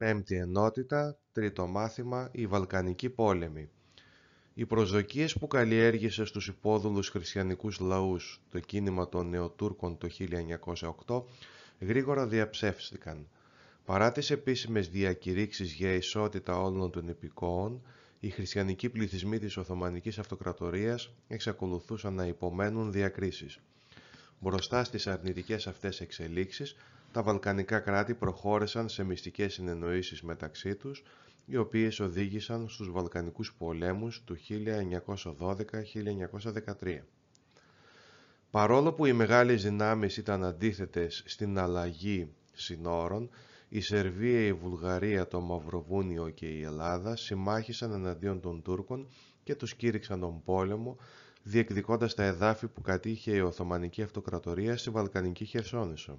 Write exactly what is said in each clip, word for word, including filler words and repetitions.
Πέμπτη ενότητα, τρίτο μάθημα, η Βαλκανική πόλεμη. Οι προσδοκίες που καλλιέργησε στους υπόδουλους χριστιανικούς λαούς το κίνημα των Νεοτούρκων το χίλια εννιακόσια οκτώ γρήγορα διαψεύστηκαν. Παρά τις επίσημες διακηρύξεις για ισότητα όλων των υπηκόων, οι χριστιανικοί πληθυσμοί της Οθωμανικής Αυτοκρατορίας εξακολουθούσαν να υπομένουν διακρίσεις. Μπροστά στις αρνητικές αυτές εξελίξεις, τα βαλκανικά κράτη προχώρησαν σε μυστικές συνεννοήσεις μεταξύ τους, οι οποίες οδήγησαν στους Βαλκανικούς πολέμους του χίλια εννιακόσια δώδεκα με χίλια εννιακόσια δεκατρία. Παρόλο που οι μεγάλες δυνάμεις ήταν αντίθετες στην αλλαγή συνόρων, η Σερβία, η Βουλγαρία, το Μαυροβούνιο και η Ελλάδα συμμάχησαν εναντίον των Τούρκων και τους κήρυξαν τον πόλεμο, διεκδικώντας τα εδάφη που κατήχε η Οθωμανική Αυτοκρατορία στη Βαλκανική Χερσόνησο.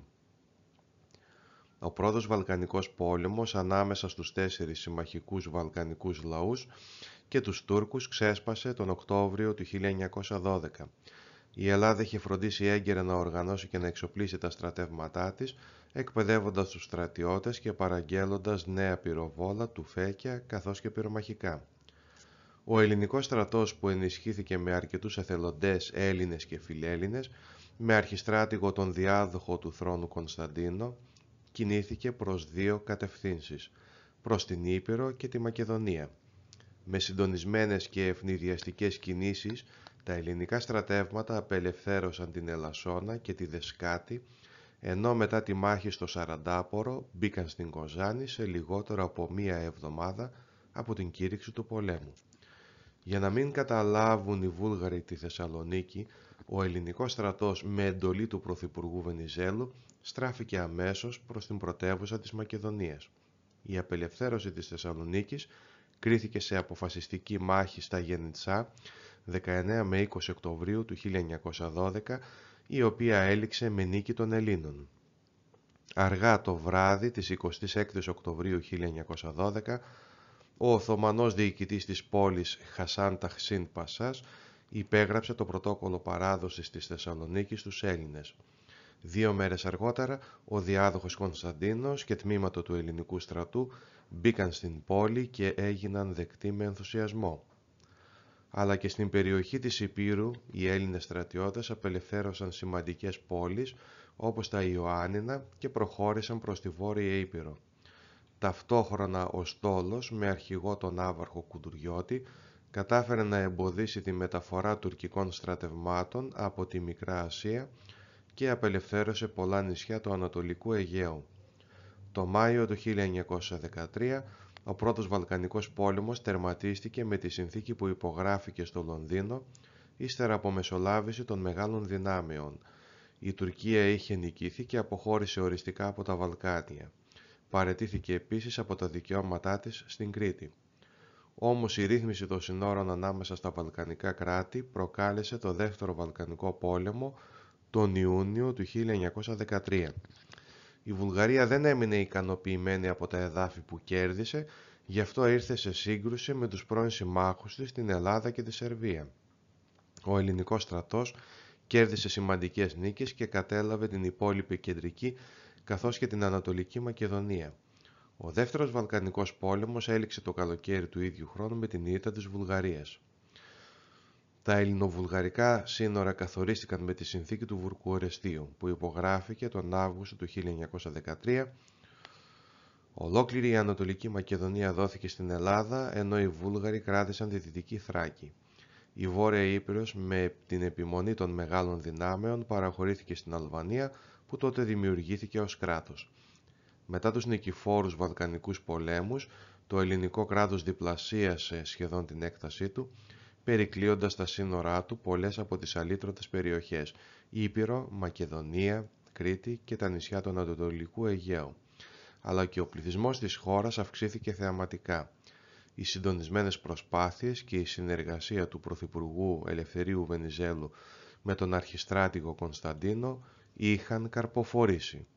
Ο πρώτος Βαλκανικός πόλεμος ανάμεσα στους τέσσερις συμμαχικούς βαλκανικούς λαούς και τους Τούρκους ξέσπασε τον Οκτώβριο του χίλια εννιακόσια δώδεκα. Η Ελλάδα είχε φροντίσει έγκαιρα να οργανώσει και να εξοπλίσει τα στρατεύματά της, εκπαιδεύοντας τους στρατιώτες και παραγγέλλοντας νέα πυροβόλα, τουφέκια καθώς και πυρομαχικά. Ο ελληνικός στρατός, που ενισχύθηκε με αρκετούς εθελοντές Έλληνες και φιλέλληνες, με αρχιστράτηγο τον διάδοχο του θρόνου Κωνσταντίνο, κινήθηκε προς δύο κατευθύνσεις, προς την Ήπειρο και τη Μακεδονία. Με συντονισμένες και ευνηδιαστικές κινήσεις, τα ελληνικά στρατεύματα απελευθέρωσαν την Ελασσόνα και τη Δεσκάτη, ενώ μετά τη μάχη στο Σαραντάπορο μπήκαν στην Κοζάνη σε λιγότερο από μία εβδομάδα από την κήρυξη του πολέμου. Για να μην καταλάβουν οι Βούλγαροι τη Θεσσαλονίκη, ο ελληνικός στρατός με εντολή του Πρωθυπουργού Βενιζέλου στράφηκε αμέσως προς την πρωτεύουσα της Μακεδονίας. Η απελευθέρωση της Θεσσαλονίκης κρίθηκε σε αποφασιστική μάχη στα Γενιτσά δεκαεννέα με είκοσι Οκτωβρίου του χίλια εννιακόσια δώδεκα, η οποία έληξε με νίκη των Ελλήνων. Αργά το βράδυ της εικοστής έκτης Οκτωβρίου χίλια εννιακόσια δώδεκα, ο Οθωμανός διοικητής της πόλης Χασάν Ταχσίν Πασάς υπέγραψε το πρωτόκολλο παράδοσης της Θεσσαλονίκης στους Έλληνες. Δύο μέρες αργότερα, ο διάδοχος Κωνσταντίνος και τμήματα του ελληνικού στρατού μπήκαν στην πόλη και έγιναν δεκτοί με ενθουσιασμό. Αλλά και στην περιοχή της Ηπείρου οι Έλληνες στρατιώτες απελευθέρωσαν σημαντικές πόλεις όπως τα Ιωάννινα και προχώρησαν προς τη Βόρεια Ήπειρο. Ταυτόχρονα ο Στόλος, με αρχηγό τον Άβαρχο Κουντουριώτη, κατάφερε να εμποδίσει τη μεταφορά τουρκικών στρατευμάτων από τη Μικρά Ασία και απελευθέρωσε πολλά νησιά του Ανατολικού Αιγαίου. Το Μάιο του χίλια εννιακόσια δεκατρία, ο πρώτος Βαλκανικός πόλεμος τερματίστηκε με τη συνθήκη που υπογράφηκε στο Λονδίνο, ύστερα από μεσολάβηση των μεγάλων δυνάμεων. Η Τουρκία είχε νικηθεί και αποχώρησε οριστικά από τα Βαλκάνια. Παραιτήθηκε επίσης από τα δικαιώματά της στην Κρήτη. Όμως η ρύθμιση των συνόρων ανάμεσα στα βαλκανικά κράτη προκάλεσε το δεύτερο Βαλκανικό πόλεμο τον Ιούνιο του χίλια εννιακόσια δεκατρία. Η Βουλγαρία δεν έμεινε ικανοποιημένη από τα εδάφη που κέρδισε, γι' αυτό ήρθε σε σύγκρουση με τους πρώην συμμάχους της, την Ελλάδα και τη Σερβία. Ο ελληνικός στρατός κέρδισε σημαντικές νίκες και κατέλαβε την υπόλοιπη κεντρική καθώς και την Ανατολική Μακεδονία. Ο δεύτερος Βαλκανικός πόλεμος έληξε το καλοκαίρι του ίδιου χρόνου με την ήττα της Βουλγαρίας. Τα ελληνοβουλγαρικά σύνορα καθορίστηκαν με τη συνθήκη του Βουρκουρεστίου, που υπογράφηκε τον Αύγουστο του χίλια εννιακόσια δεκατρία. Ολόκληρη η Ανατολική Μακεδονία δόθηκε στην Ελλάδα, ενώ οι Βούλγαροι κράτησαν τη Δυτική Θράκη. Η Βόρεια Ήπειρος, με την επιμονή των μεγάλων δυνάμεων, παραχωρήθηκε στην Αλβανία, που τότε δημιουργήθηκε ως κράτος. Μετά τους νικηφόρους Βαλκανικούς πολέμους, το ελληνικό κράτος διπλασίασε σχεδόν την έκτασή του, περικλείοντας στα σύνορά του πολλές από τις αλήτρωτες περιοχές, Ήπειρο, Μακεδονία, Κρήτη και τα νησιά του Ανατολικού Αιγαίου. Αλλά και ο πληθυσμός της χώρας αυξήθηκε θεαματικά. Οι συντονισμένες προσπάθειες και η συνεργασία του Πρωθυπουργού Ελευθερίου Βενιζέλου με τον αρχιστράτηγο Κωνσταντίνο είχαν καρποφορήσει.